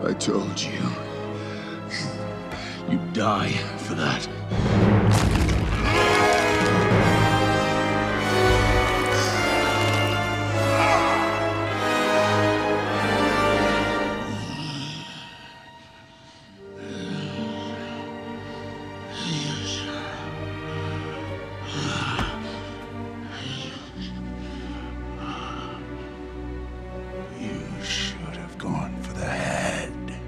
I told you. You'd die for that. You should have gone for the head.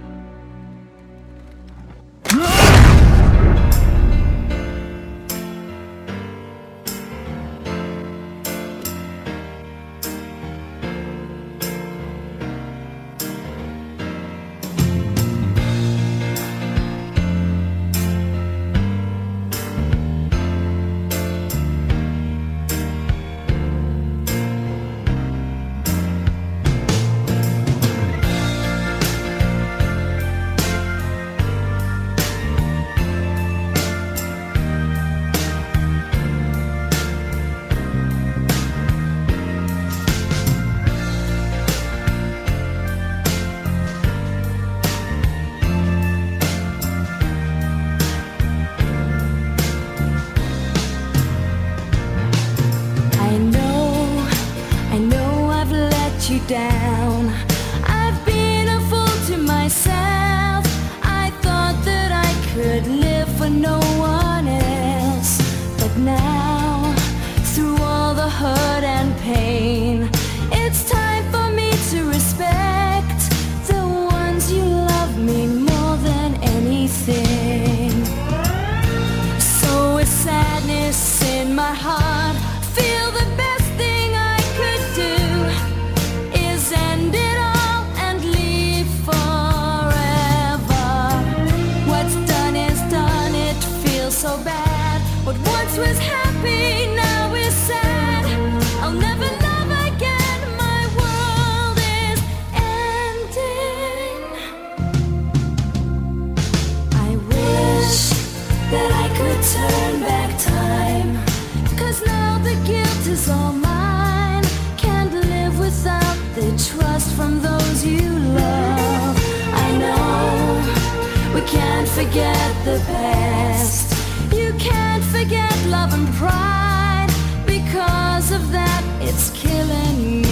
You down. I've been a fool to myself. I thought that I could live for no one else. But now, through all the hurt and pain, it's time for me to respect the ones you love me more than anything. So with sadness in my heart, feel the best thing I could do is end it all and leave forever. What's done is done, it feels so bad. What once was happy now is sad. I'll never love again, my world is ending. I wish that I could turn back time, 'cause now the guilt is all mine. Can't live without the trust from those you love. I know we can't forget the past. You can't forget love and pride. Because of that, it's killing me.